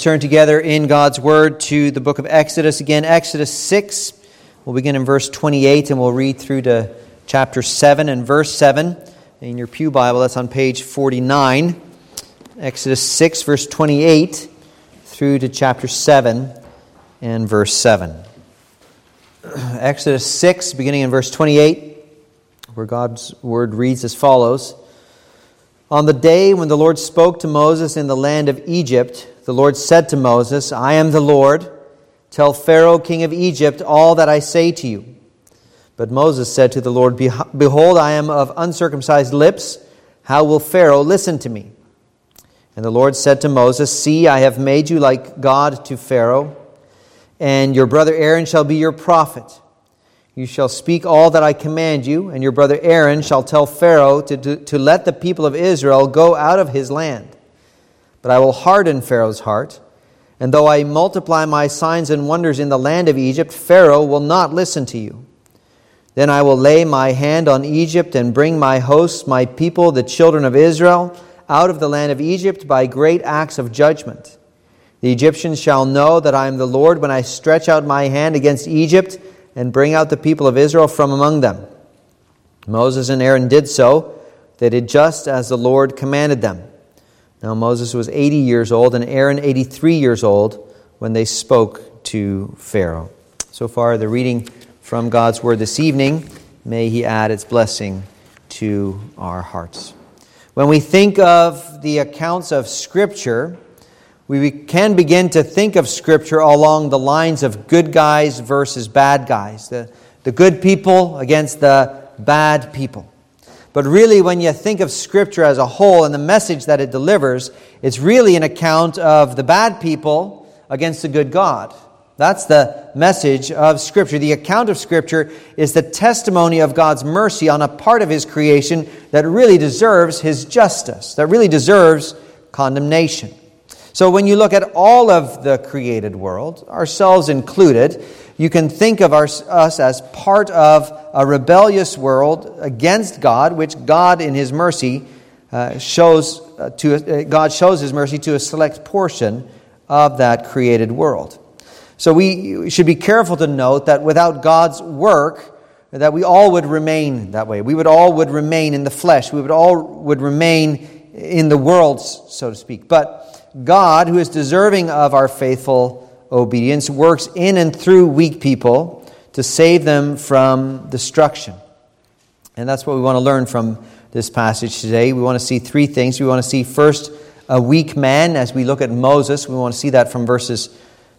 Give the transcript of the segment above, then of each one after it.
turn together in God's Word to the book of Exodus again. Exodus 6, we'll begin in verse 28 and we'll read through to chapter 7 and verse 7. In your pew Bible, that's on page 49. Exodus 6, verse 28 through to chapter 7 and verse 7. Exodus 6, beginning in verse 28, where God's Word reads as follows. On the day when the Lord spoke to Moses in the land of Egypt, the Lord said to Moses, I am the Lord. Tell Pharaoh, king of Egypt, all that I say to you. But Moses said to the Lord, Behold, I am of uncircumcised lips. How will Pharaoh listen to me? And the Lord said to Moses, See, I have made you like God to Pharaoh, and your brother Aaron shall be your prophet. You shall speak all that I command you, and your brother Aaron shall tell Pharaoh to let the people of Israel go out of his land. But I will harden Pharaoh's heart, and though I multiply my signs and wonders in the land of Egypt, Pharaoh will not listen to you. Then I will lay my hand on Egypt and bring my hosts, my people, the children of Israel, out of the land of Egypt by great acts of judgment. The Egyptians shall know that I am the Lord when I stretch out my hand against Egypt and bring out the people of Israel from among them. Moses and Aaron did so. They did just as the Lord commanded them. Now Moses was 80 years old and Aaron 83 years old when they spoke to Pharaoh. So far, the reading from God's Word this evening. May He add its blessing to our hearts. When we think of the accounts of Scripture, we can begin to think of Scripture along the lines of good guys versus bad guys. The good people against the bad people. But really, when you think of Scripture as a whole and the message that it delivers, it's really an account of the bad people against the good God. That's the message of Scripture. The account of Scripture is the testimony of God's mercy on a part of His creation that really deserves His justice, that really deserves condemnation. So when you look at all of the created world, ourselves included, you can think of us as part of a rebellious world against God, which God in His mercy God shows His mercy to a select portion of that created world. So we should be careful to note that without God's work, that we all would remain that way. We would all remain in the flesh. We would remain in the world, so to speak. But God, who is deserving of our faithful obedience, works in and through weak people to save them from destruction. And that's what we want to learn from this passage today. We want to see three things. We want to see first a weak man as we look at Moses. We want to see that from verses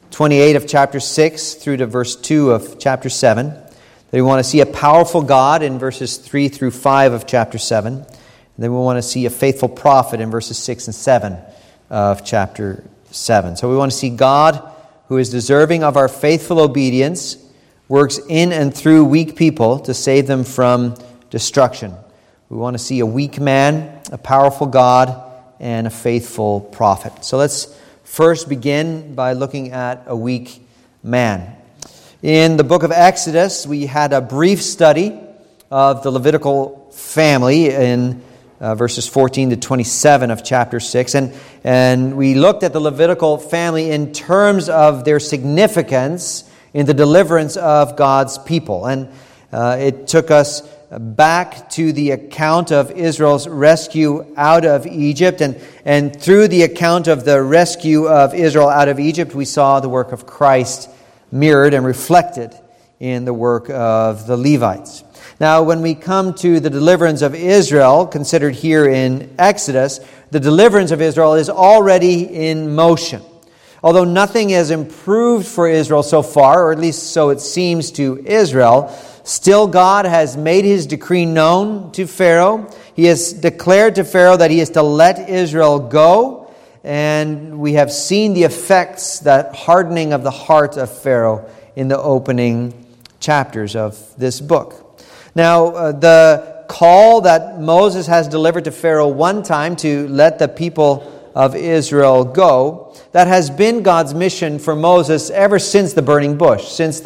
28 of chapter 6 through to verse 2 of chapter 7. Then we want to see a powerful God in verses 3 through 5 of chapter 7. And then we want to see a faithful prophet in verses 6 and 7 of chapter 7. So we want to see God, who is deserving of our faithful obedience, works in and through weak people to save them from destruction. We want to see a weak man, a powerful God, and a faithful prophet. So let's first begin by looking at a weak man. In the book of Exodus, we had a brief study of the Levitical family in verses 14 to 27 of chapter 6. And we looked at the Levitical family in terms of their significance in the deliverance of God's people. And it took us back to the account of Israel's rescue out of Egypt. And through the account of the rescue of Israel out of Egypt, we saw the work of Christ mirrored and reflected in the work of the Levites. Now, when we come to the deliverance of Israel, considered here in Exodus, the deliverance of Israel is already in motion. Although nothing has improved for Israel so far, or at least so it seems to Israel, still God has made His decree known to Pharaoh. He has declared to Pharaoh that he is to let Israel go. And we have seen the effects, that hardening of the heart of Pharaoh in the opening chapters of this book. Now, the call that Moses has delivered to Pharaoh one time to let the people of Israel go, that has been God's mission for Moses ever since the burning bush. Since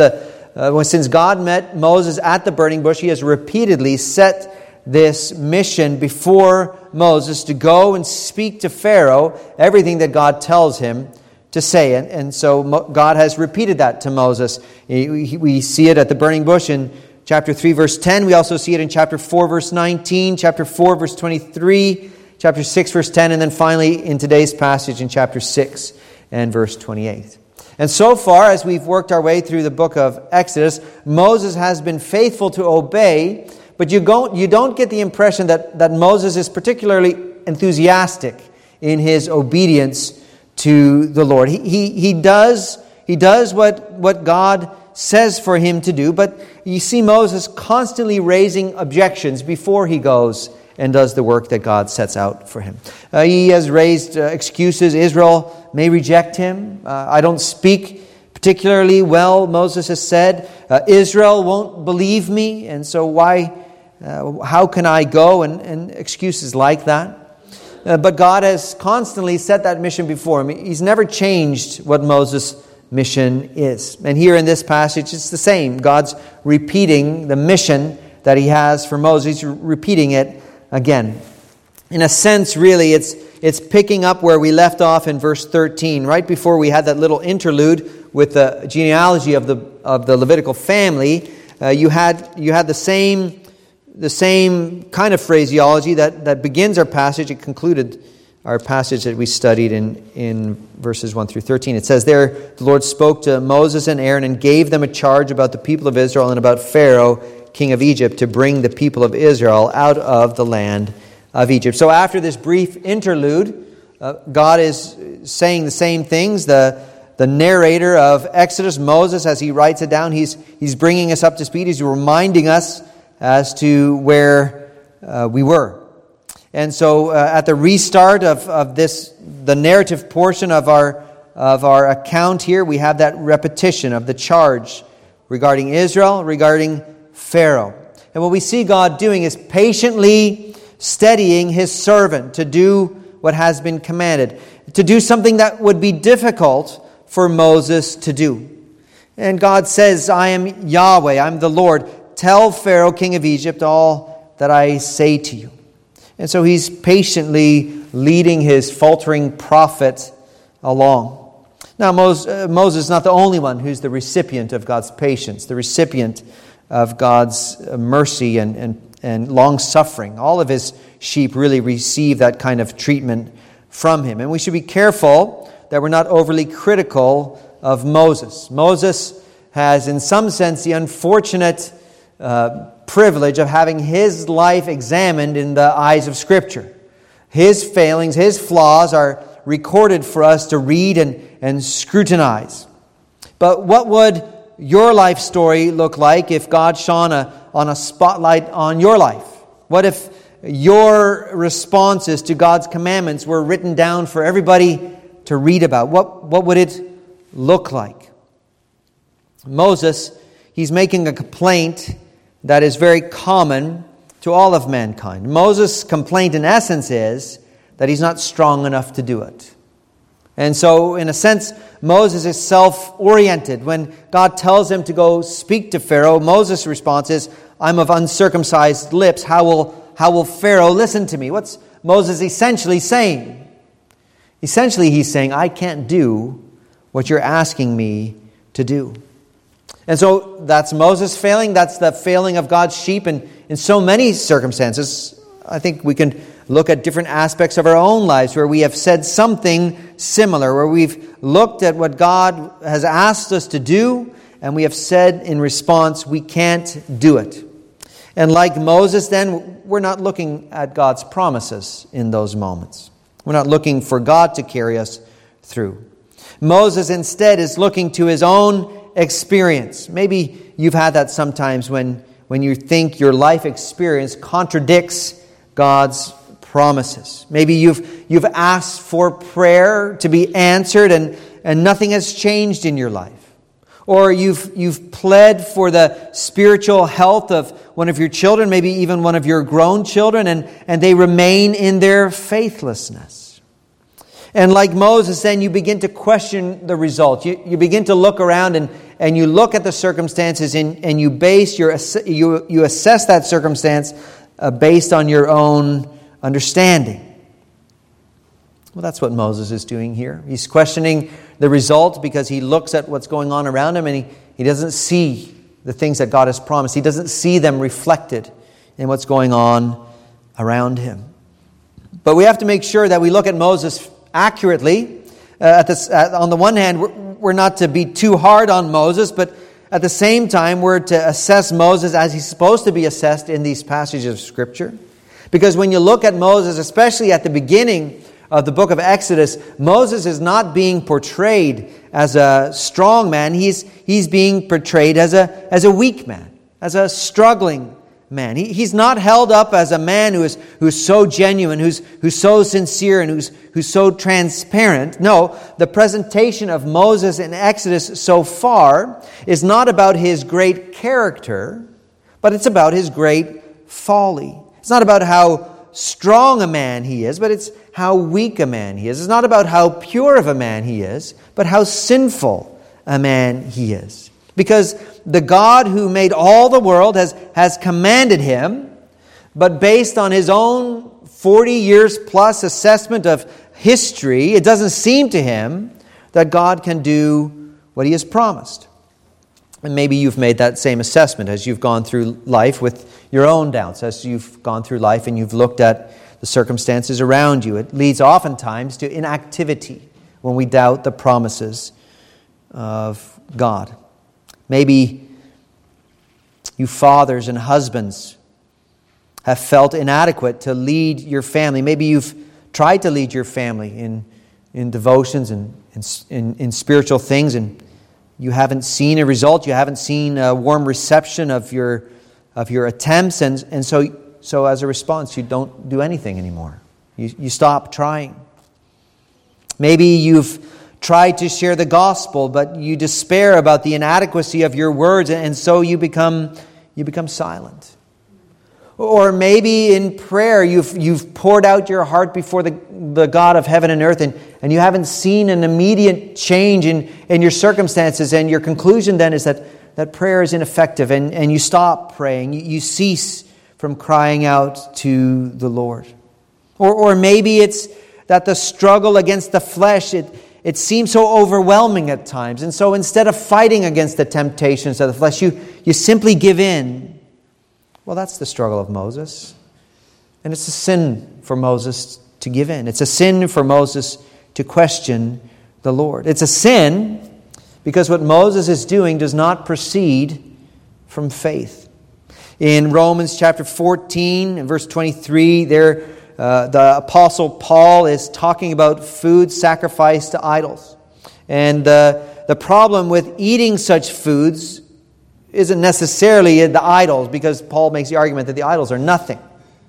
God met Moses at the burning bush, He has repeatedly set this mission before Moses to go and speak to Pharaoh everything that God tells him to say. And so God has repeated that to Moses. We see it at the burning bush in chapter 3, verse 10. We also see it in chapter 4, verse 19, chapter 4, verse 23, chapter 6, verse 10, and then finally in today's passage in chapter 6 and verse 28. And so far, as we've worked our way through the book of Exodus, Moses has been faithful to obey, but you don't get the impression that Moses is particularly enthusiastic in his obedience to the Lord. He does what God says for him to do, but you see Moses constantly raising objections before he goes and does the work that God sets out for him. He has raised excuses. Israel may reject him. I don't speak particularly well, Moses has said. Israel won't believe me, and so how can I go? And excuses like that. But God has constantly set that mission before him. He's never changed what Moses' mission is. And here in this passage, it's the same. God's repeating the mission that he has for Moses. He's repeating it again. In a sense, really, it's picking up where we left off in verse 13. Right before we had that little interlude with the genealogy of the Levitical family, you had the same kind of phraseology that begins our passage. It concluded our passage that we studied in verses 1 through 13. It says there, the Lord spoke to Moses and Aaron and gave them a charge about the people of Israel and about Pharaoh, king of Egypt, to bring the people of Israel out of the land of Egypt. So after this brief interlude, God is saying the same things. The narrator of Exodus, Moses, as he writes it down, he's bringing us up to speed. He's reminding us as to where we were. And so at the restart of the narrative portion of our account here, we have that repetition of the charge regarding Israel, regarding Pharaoh. And what we see God doing is patiently steadying his servant to do what has been commanded, to do something that would be difficult for Moses to do. And God says, I am Yahweh, I'm the Lord. Tell Pharaoh, king of Egypt, all that I say to you. And so he's patiently leading his faltering prophet along. Now, Moses is not the only one who's the recipient of God's patience, the recipient of God's mercy and long-suffering. All of his sheep really receive that kind of treatment from him. And we should be careful that we're not overly critical of Moses. Moses has, in some sense, the unfortunate privilege of having his life examined in the eyes of Scripture. His failings, his flaws are recorded for us to read and scrutinize. But what would your life story look like if God shone on a spotlight on your life? What if your responses to God's commandments were written down for everybody to read about? What would it look like? Moses, he's making a complaint that is very common to all of mankind. Moses' complaint, in essence, is that he's not strong enough to do it. And so, in a sense, Moses is self-oriented. When God tells him to go speak to Pharaoh, Moses' response is, I'm of uncircumcised lips. How will Pharaoh listen to me? What's Moses essentially saying? Essentially, he's saying, I can't do what you're asking me to do. And so that's Moses' failing. That's the failing of God's sheep in so many circumstances. I think we can look at different aspects of our own lives where we have said something similar, where we've looked at what God has asked us to do, and we have said in response, we can't do it. And like Moses then, we're not looking at God's promises in those moments. We're not looking for God to carry us through. Moses instead is looking to his own experience. Maybe you've had that sometimes when you think your life experience contradicts God's promises. Maybe you've asked for prayer to be answered and nothing has changed in your life. Or you've pled for the spiritual health of one of your children, maybe even one of your grown children, and they remain in their faithlessness. And like Moses, then you begin to question the result. You begin to look around and you look at the circumstances and you base you assess that circumstance based on your own understanding. Well, that's what Moses is doing here. He's questioning the result because he looks at what's going on around him and he doesn't see the things that God has promised. He doesn't see them reflected in what's going on around him. But we have to make sure that we look at Moses accurately. On the one hand, we're not to be too hard on Moses, but at the same time, we're to assess Moses as he's supposed to be assessed in these passages of Scripture. Because when you look at Moses, especially at the beginning of the book of Exodus, Moses is not being portrayed as a strong man. He's being portrayed as a weak man, as a struggling man. He's not held up as a man who's so genuine, who's so sincere, and who's so transparent. No, the presentation of Moses in Exodus so far is not about his great character, but it's about his great folly. It's not about how strong a man he is, but it's how weak a man he is. It's not about how pure of a man he is, but how sinful a man he is. Because the God who made all the world has commanded him, but based on his own 40 years plus assessment of history, it doesn't seem to him that God can do what he has promised. And maybe you've made that same assessment as you've gone through life with your own doubts, as you've gone through life and you've looked at the circumstances around you. It leads oftentimes to inactivity when we doubt the promises of God. Maybe you fathers and husbands have felt inadequate to lead your family. Maybe you've tried to lead your family in devotions and in spiritual things, and you haven't seen a result. You haven't seen a warm reception of your attempts, and so as a response, you don't do anything anymore. You stop trying. Maybe you've tried to share the gospel, but you despair about the inadequacy of your words, and so you become silent. Or maybe in prayer you've poured out your heart before the God of heaven and earth, and you haven't seen an immediate change in your circumstances, and your conclusion then is that prayer is ineffective, and you stop praying. You cease from crying out to the Lord. Or maybe it's that the struggle against the flesh, it seems so overwhelming at times. And so instead of fighting against the temptations of the flesh, you simply give in. Well, that's the struggle of Moses. And it's a sin for Moses to give in. It's a sin for Moses to question the Lord. It's a sin because what Moses is doing does not proceed from faith. In Romans chapter 14 and verse 23, there the Apostle Paul is talking about food sacrificed to idols. And the problem with eating such foods isn't necessarily the idols, because Paul makes the argument that the idols are nothing.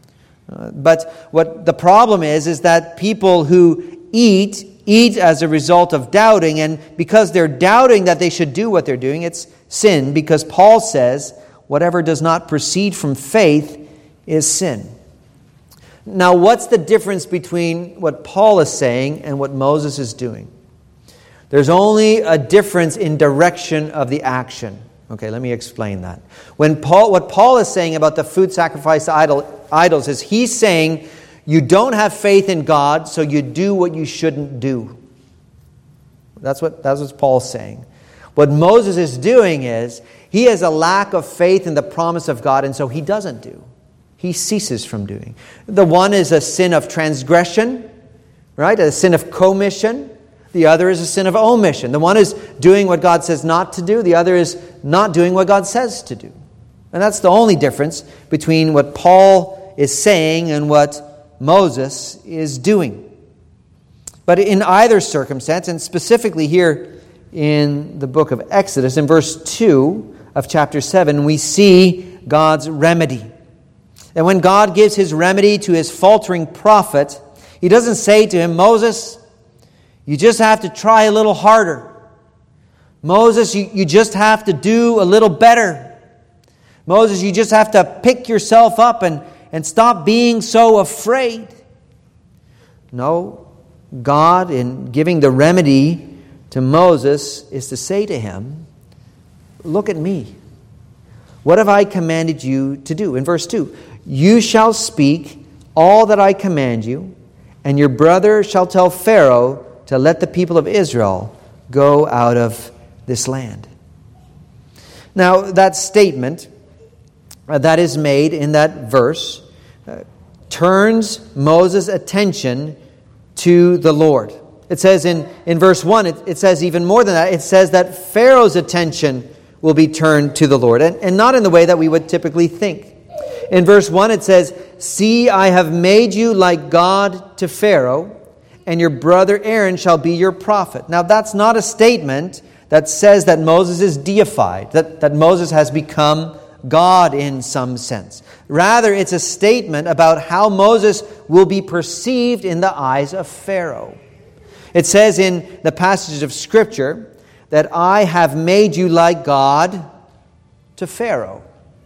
But what the problem is that people who eat as a result of doubting, and because they're doubting that they should do what they're doing, it's sin, because Paul says whatever does not proceed from faith is sin. Now, what's the difference between what Paul is saying and what Moses is doing? There's only a difference in direction of the action. Okay, let me explain that. What Paul is saying about the food sacrifice to idols is he's saying you don't have faith in God, so you do what you shouldn't do. That's what Paul's saying. What Moses is doing is he has a lack of faith in the promise of God, and so he doesn't do. He ceases from doing. The one is a sin of transgression, right? A sin of commission. The other is a sin of omission. The one is doing what God says not to do. The other is not doing what God says to do. And that's the only difference between what Paul is saying and what Moses is doing. But in either circumstance, and specifically here in the book of Exodus, in verse 2 of chapter 7, we see God's remedy. And when God gives his remedy to his faltering prophet, he doesn't say to him, Moses, you just have to try a little harder. Moses, you just have to do a little better. Moses, you just have to pick yourself up and stop being so afraid. No, God, in giving the remedy to Moses, is to say to him, look at me. What have I commanded you to do? In verse 2, you shall speak all that I command you, and your brother shall tell Pharaoh to let the people of Israel go out of this land." Now, that statement that is made in that verse turns Moses' attention to the Lord. It says in verse 1, it says even more than that. It says that Pharaoh's attention will be turned to the Lord, and not in the way that we would typically think. In verse 1 it says, "See, I have made you like God to Pharaoh, and your brother Aaron shall be your prophet." Now that's not a statement that says that Moses is deified, that Moses has become God in some sense. Rather, it's a statement about how Moses will be perceived in the eyes of Pharaoh. It says in the passage of Scripture that I have made you like God to Pharaoh.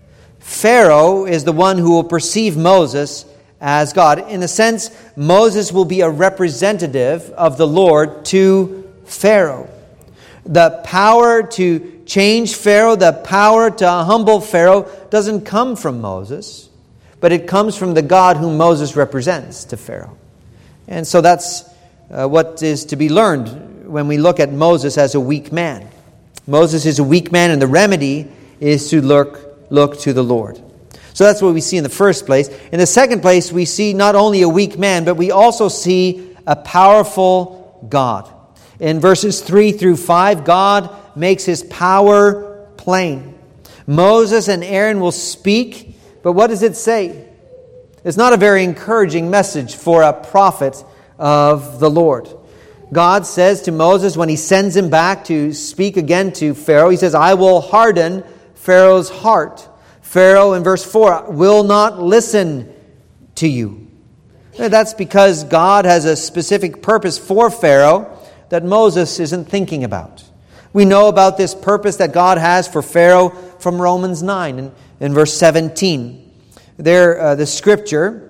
Pharaoh is the one who will perceive Moses as God. In a sense, Moses will be a representative of the Lord to Pharaoh. The power to change Pharaoh, the power to humble Pharaoh doesn't come from Moses, but it comes from the God whom Moses represents to Pharaoh. And so that's what is to be learned when we look at Moses as a weak man. Moses is a weak man, and the remedy is to look to the Lord. So that's what we see in the first place. In the second place, we see not only a weak man, but we also see a powerful God. In verses 3 through 5, God makes His power plain. Moses and Aaron will speak, but what does it say? It's not a very encouraging message for a prophet of the Lord. God says to Moses when He sends him back to speak again to Pharaoh, He says, "I will harden Pharaoh's heart." Pharaoh, in verse 4, will not listen to you. That's because God has a specific purpose for Pharaoh that Moses isn't thinking about. We know about this purpose that God has for Pharaoh from Romans 9 in verse 17. There, the Scripture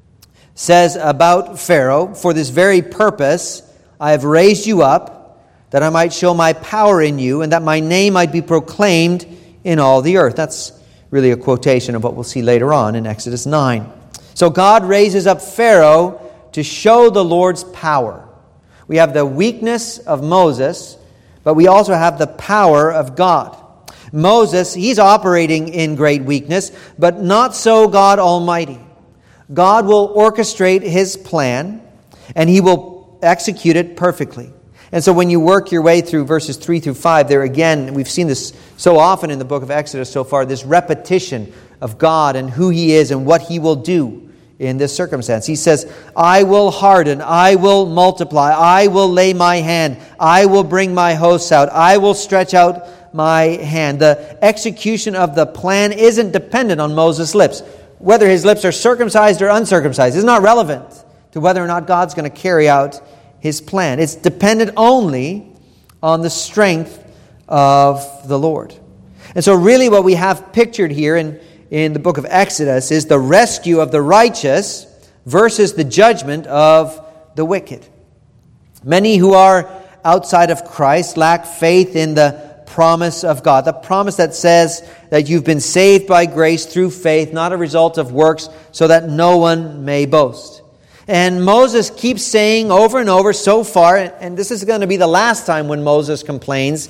says about Pharaoh, "For this very purpose I have raised you up, that I might show my power in you, and that my name might be proclaimed in all the earth." That's really a quotation of what we'll see later on in Exodus 9. So God raises up Pharaoh to show the Lord's power. We have the weakness of Moses, but we also have the power of God. Moses, he's operating in great weakness, but not so God Almighty. God will orchestrate His plan, and He will execute it perfectly. And so when you work your way through verses 3 through 5, there again, we've seen this so often in the book of Exodus so far, this repetition of God and who He is and what He will do in this circumstance. He says, "I will harden, I will multiply, I will lay my hand, I will bring my hosts out, I will stretch out my hand." The execution of the plan isn't dependent on Moses' lips. Whether his lips are circumcised or uncircumcised is not relevant to whether or not God's going to carry out His plan. It's dependent only on the strength of the Lord. And so really what we have pictured here in the book of Exodus is the rescue of the righteous versus the judgment of the wicked. Many who are outside of Christ lack faith in the promise of God, the promise that says that you've been saved by grace through faith, not a result of works, so that no one may boast. And Moses keeps saying over and over so far, and this is going to be the last time when Moses complains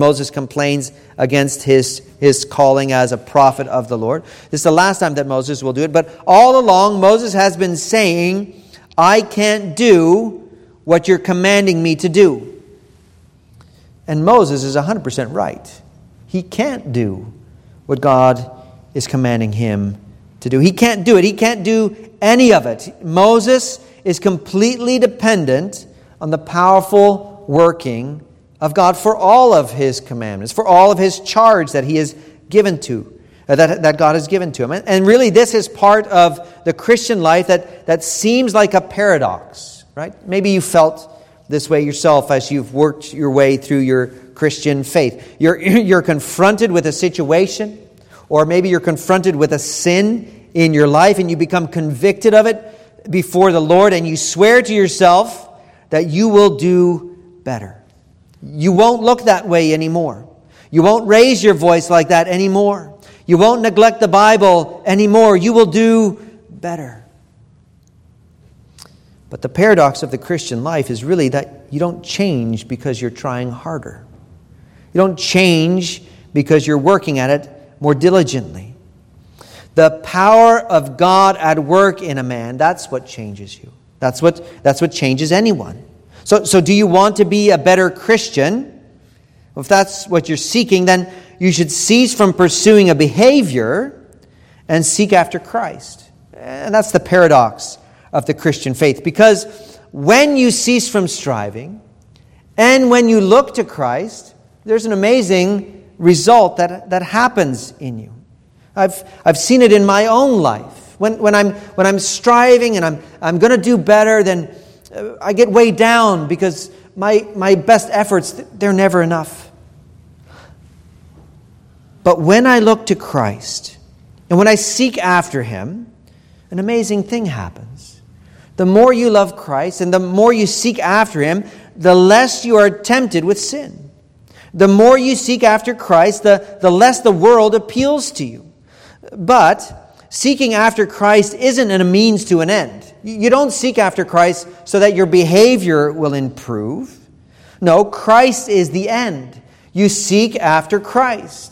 against his calling as a prophet of the Lord. This is the last time that Moses will do it. But all along, Moses has been saying, "I can't do what you're commanding me to do." And Moses is 100% right. He can't do what God is commanding him to do. He can't do it. He can't do any of it. Moses is completely dependent on the powerful working of God for all of His commandments, for all of His charge that He has given to, that God has given to him. And really this is part of the Christian life that seems like a paradox, right? Maybe you felt this way yourself as you've worked your way through your Christian faith. You're confronted with a situation, or maybe you're confronted with a sin in your life, and you become convicted of it before the Lord, and you swear to yourself that you will do better. You won't look that way anymore. You won't raise your voice like that anymore. You won't neglect the Bible anymore. You will do better. But the paradox of the Christian life is really that you don't change because you're trying harder. You don't change because you're working at it more diligently. The power of God at work in a man, that's what changes you. That's what changes anyone. So do you want to be a better Christian? If that's what you're seeking, then you should cease from pursuing a behavior and seek after Christ. And that's the paradox of the Christian faith. Because when you cease from striving and when you look to Christ, there's an amazing result that happens in you. I've seen it in my own life. When I'm striving and I'm going to do better, then I get weighed down because my best efforts, they're never enough. But when I look to Christ and when I seek after Him, an amazing thing happens. The more you love Christ and the more you seek after Him, the less you are tempted with sin. The more you seek after Christ, the less the world appeals to you. But seeking after Christ isn't a means to an end. You don't seek after Christ so that your behavior will improve. No, Christ is the end. You seek after Christ.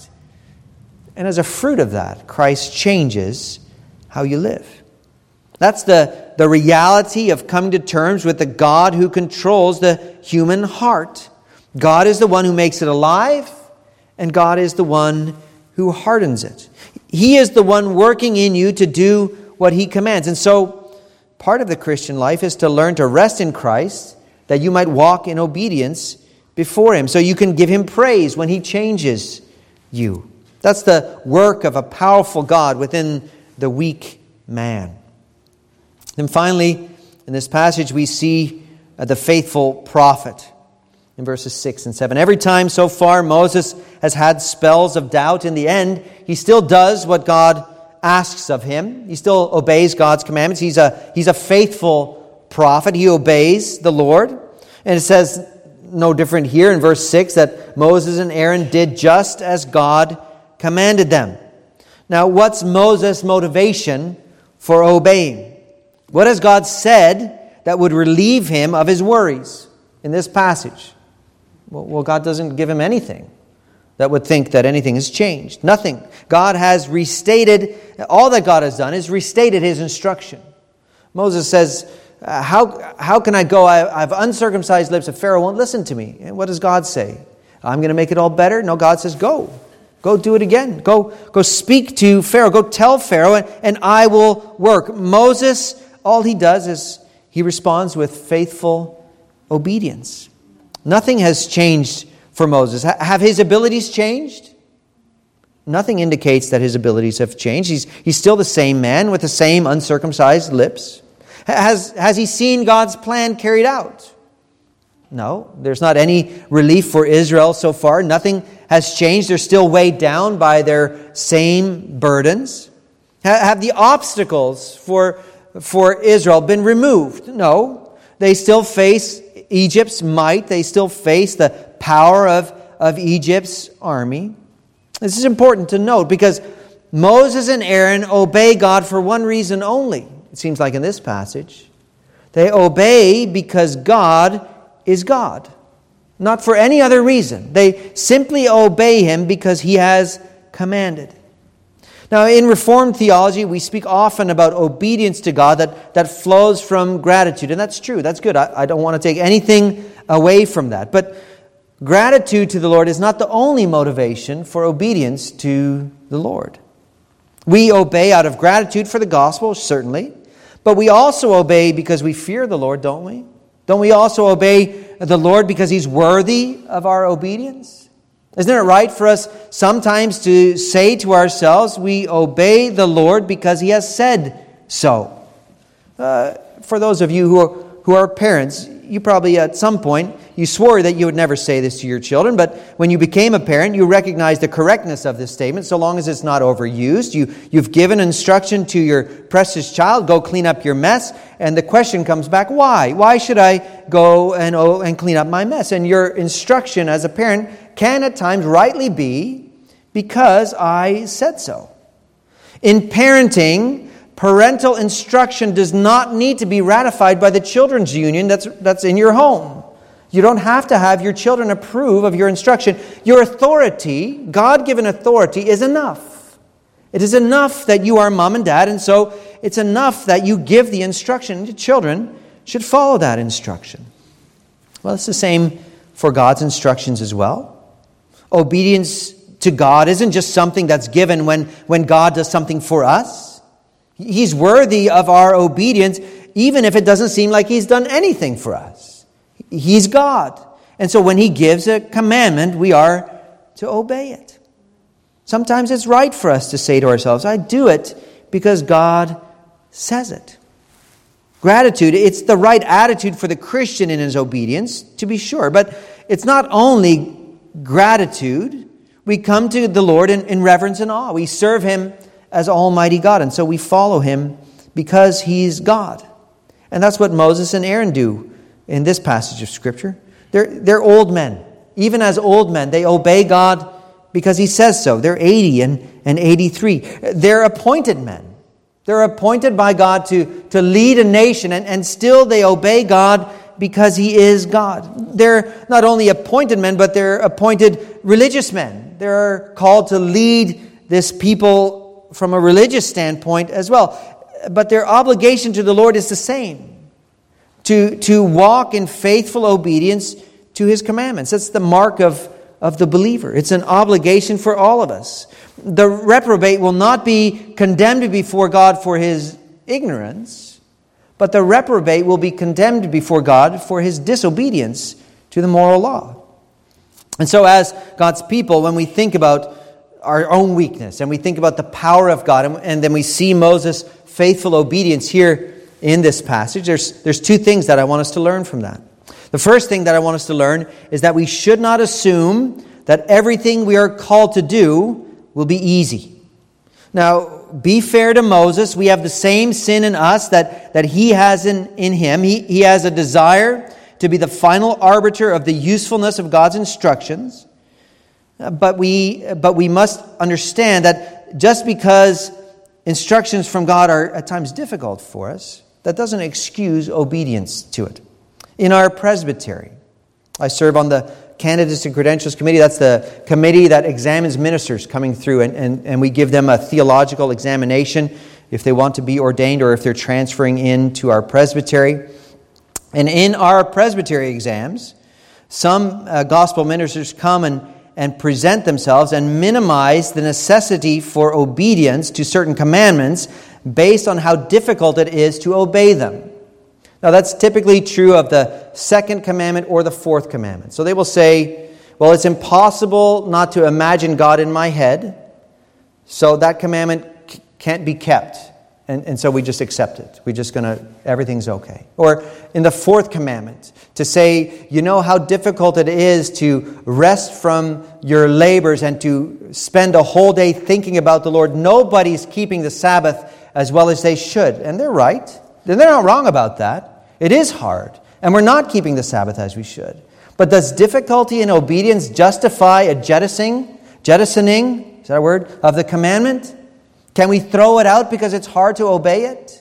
And as a fruit of that, Christ changes how you live. That's the reality of coming to terms with the God who controls the human heart. God is the one who makes it alive, and God is the one who hardens it. He is the one working in you to do what He commands. And so, part of the Christian life is to learn to rest in Christ, that you might walk in obedience before Him, so you can give Him praise when He changes you. That's the work of a powerful God within the weak man. Then finally, in this passage, we see the faithful prophet in verses 6 and 7. Every time so far Moses has had spells of doubt, in the end, he still does what God asks of him. He still obeys God's commandments. He's a faithful prophet. He obeys the Lord. And it says no different here in verse 6 that Moses and Aaron did just as God commanded them. Now, what's Moses' motivation for obeying? What has God said that would relieve him of his worries in this passage? Well, God doesn't give him anything that would think that anything has changed. Nothing. God has restated, all that God has done is restated His instruction. Moses says, how can I go? I have uncircumcised lips, and Pharaoh won't listen to me. And what does God say? I'm going to make it all better? No, God says, go. Go do it again. Go speak to Pharaoh. Go tell Pharaoh, and I will work. Moses, all he does is he responds with faithful obedience. Nothing has changed for Moses. Have his abilities changed? Nothing indicates that his abilities have changed. He's still the same man with the same uncircumcised lips. Has he seen God's plan carried out? No, there's not any relief for Israel so far. Nothing has changed. They're still weighed down by their same burdens. Have the obstacles for Israel been removed? No, they still face Egypt's might. They still face the power of Egypt's army. This is important to note because Moses and Aaron obey God for one reason only, it seems like in this passage. They obey because God is God, not for any other reason. They simply obey Him because He has commanded. Now, in Reformed theology, we speak often about obedience to God that flows from gratitude. And that's true. That's good. I don't want to take anything away from that. But gratitude to the Lord is not the only motivation for obedience to the Lord. We obey out of gratitude for the gospel, certainly. But we also obey because we fear the Lord, don't we? Don't we also obey the Lord because He's worthy of our obedience? Isn't it right for us sometimes to say to ourselves, we obey the Lord because He has said so? For those of you who are parents, you probably at some point, you swore that you would never say this to your children, but when you became a parent, you recognized the correctness of this statement, so long as it's not overused. You've given instruction to your precious child, go clean up your mess, and the question comes back, why? Why should I go and clean up my mess? And your instruction as a parent can at times rightly be, because I said so. In parenting, parental instruction does not need to be ratified by the children's union that's in your home. You don't have to have your children approve of your instruction. Your authority, God-given authority, is enough. It is enough that you are mom and dad, and so it's enough that you give the instruction. Your children should follow that instruction. Well, it's the same for God's instructions as well. Obedience to God isn't just something that's given when God does something for us. He's worthy of our obedience, even if it doesn't seem like He's done anything for us. He's God. And so when He gives a commandment, we are to obey it. Sometimes it's right for us to say to ourselves, I do it because God says it. Gratitude, it's the right attitude for the Christian in his obedience, to be sure. But it's not only gratitude. We come to the Lord in reverence and awe. We serve Him as Almighty God. And so we follow Him because He's God. And that's what Moses and Aaron do in this passage of Scripture. They're old men. Even as old men, they obey God because He says so. They're 80 and 83. They're appointed men. They're appointed by God to lead a nation, and still they obey God because He is God. They're not only appointed men, but they're appointed religious men. They're called to lead this people from a religious standpoint as well. But their obligation to the Lord is the same. To walk in faithful obedience to His commandments. That's the mark of the believer. It's an obligation for all of us. The reprobate will not be condemned before God for his ignorance, but the reprobate will be condemned before God for his disobedience to the moral law. And so as God's people, when we think about our own weakness and we think about the power of God, and then we see Moses' faithful obedience here in this passage, there's two things that I want us to learn from that. The first thing that I want us to learn is that we should not assume that everything we are called to do will be easy. Now, be fair to Moses. We have the same sin in us that he has in him. He has a desire to be the final arbiter of the usefulness of God's instructions. But we must understand that just because instructions from God are at times difficult for us, that doesn't excuse obedience to it. In our presbytery, I serve on the Candidates and Credentials Committee. That's the committee that examines ministers coming through, and we give them a theological examination if they want to be ordained or if they're transferring into our presbytery. And in our presbytery exams, some gospel ministers come and present themselves and minimize the necessity for obedience to certain commandments based on how difficult it is to obey them. Now, that's typically true of the second commandment or the fourth commandment. So they will say, well, it's impossible not to imagine God in my head, so that commandment can't be kept. And so we just accept it. We're just going to, everything's okay. Or in the fourth commandment, to say, you know how difficult it is to rest from your labors and to spend a whole day thinking about the Lord. Nobody's keeping the Sabbath as well as they should. And they're right. They're not wrong about that. It is hard, and we're not keeping the Sabbath as we should. But does difficulty in obedience justify a jettisoning, is that a word, of the commandment? Can we throw it out because it's hard to obey it?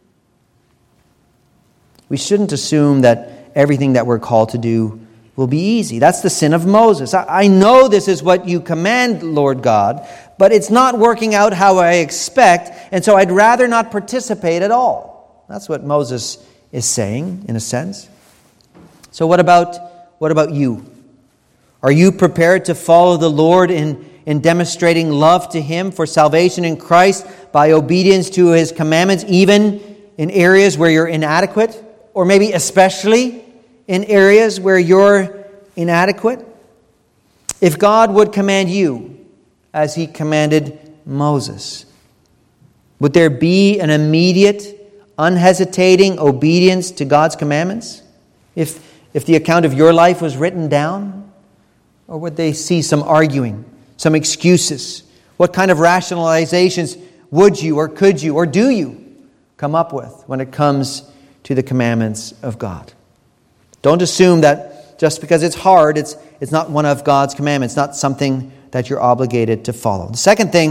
We shouldn't assume that everything that we're called to do will be easy. That's the sin of Moses. I know this is what you command, Lord God, but it's not working out how I expect, and so I'd rather not participate at all. That's what Moses is saying, in a sense. So what about you? Are you prepared to follow the Lord in demonstrating love to Him for salvation in Christ by obedience to His commandments, even in areas where you're inadequate, or maybe especially in areas where you're inadequate? If God would command you as He commanded Moses, would there be an immediate, unhesitating obedience to God's commandments? If the account of your life was written down? Or would they see some arguing, some excuses? What kind of rationalizations would you or could you or do you come up with when it comes to the commandments of God? Don't assume that just because it's hard, it's not one of God's commandments, not something that you're obligated to follow. The second thing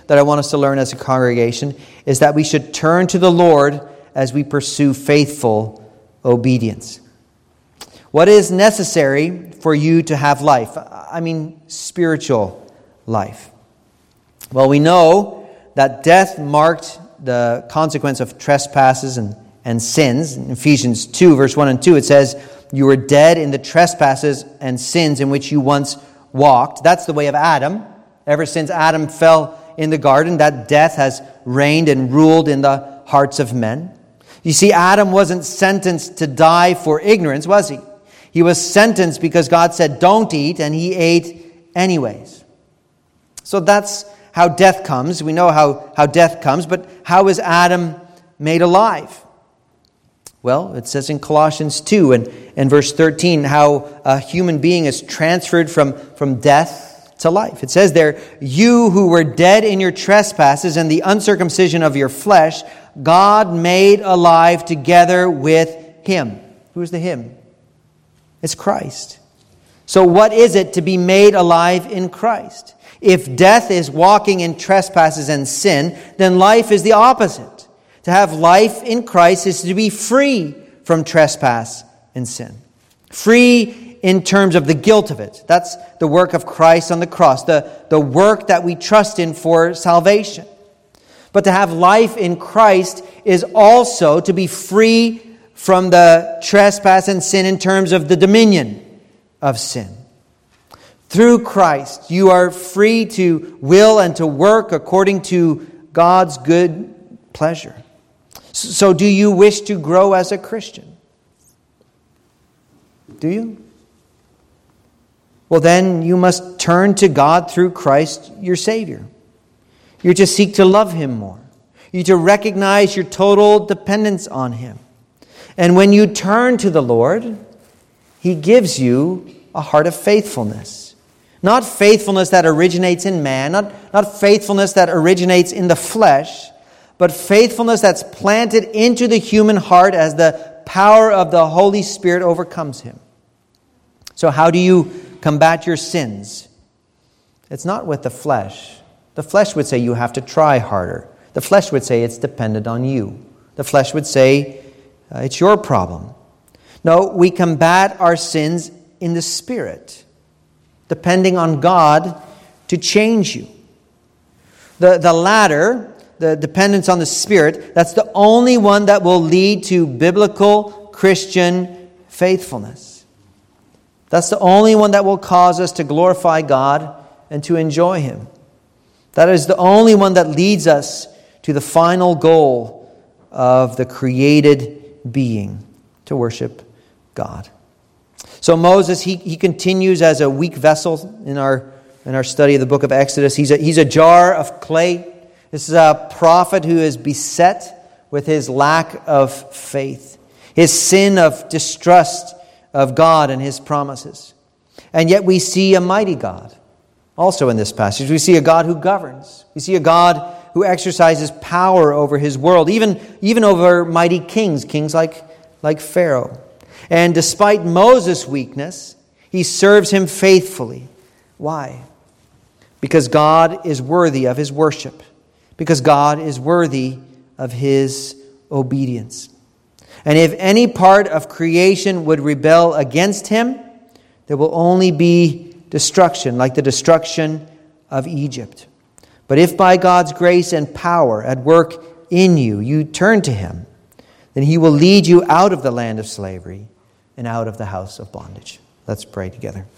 that I want us to learn as a congregation is that we should turn to the Lord as we pursue faithful obedience. What is necessary for you to have life? I mean, spiritual life. Well, we know that death marked the consequence of trespasses and sins. In Ephesians 2, verse 1 and 2, it says, "You were dead in the trespasses and sins in which you once walked." That's the way of Adam. Ever since Adam fell in the garden, that death has reigned and ruled in the hearts of men. You see, Adam wasn't sentenced to die for ignorance, was he? He was sentenced because God said, "Don't eat," and he ate anyways. So that's how death comes. We know how death comes, but how is Adam made alive? Well, it says in Colossians 2 and verse 13 how a human being is transferred from death to life. It says there, "You who were dead in your trespasses and the uncircumcision of your flesh, God made alive together with Him." Who is the Him? It's Christ. So what is it to be made alive in Christ? If death is walking in trespasses and sin, then life is the opposite. To have life in Christ is to be free from trespass and sin. Free in terms of the guilt of it. That's the work of Christ on the cross, the work that we trust in for salvation. But to have life in Christ is also to be free from the trespass and sin in terms of the dominion of sin. Through Christ, you are free to will and to work according to God's good pleasure. So do you wish to grow as a Christian? Do you? Well, then you must turn to God through Christ, your Savior. You're to seek to love Him more. You're to recognize your total dependence on Him. And when you turn to the Lord, He gives you a heart of faithfulness. Not faithfulness that originates in man, not faithfulness that originates in the flesh, but faithfulness that's planted into the human heart as the power of the Holy Spirit overcomes him. So how do you combat your sins? It's not with the flesh. The flesh would say you have to try harder. The flesh would say it's dependent on you. The flesh would say it's your problem. No, we combat our sins in the Spirit, depending on God to change you. The latter, the dependence on the Spirit, that's the only one that will lead to biblical Christian faithfulness. That's the only one that will cause us to glorify God and to enjoy Him. That is the only one that leads us to the final goal of the created being, to worship God. So Moses, he continues as a weak vessel in our study of the book of Exodus. He's a jar of clay. This is a prophet who is beset with his lack of faith, his sin of distrust of God and His promises. And yet we see a mighty God also in this passage. We see a God who governs. We see a God who exercises power over His world, even over mighty kings like Pharaoh. And despite Moses' weakness, he serves him faithfully. Why? Because God is worthy of his worship. Because God is worthy of his obedience. And if any part of creation would rebel against him, there will only be destruction, like the destruction of Egypt. But if by God's grace and power at work in you, you turn to Him, then He will lead you out of the land of slavery and out of the house of bondage. Let's pray together.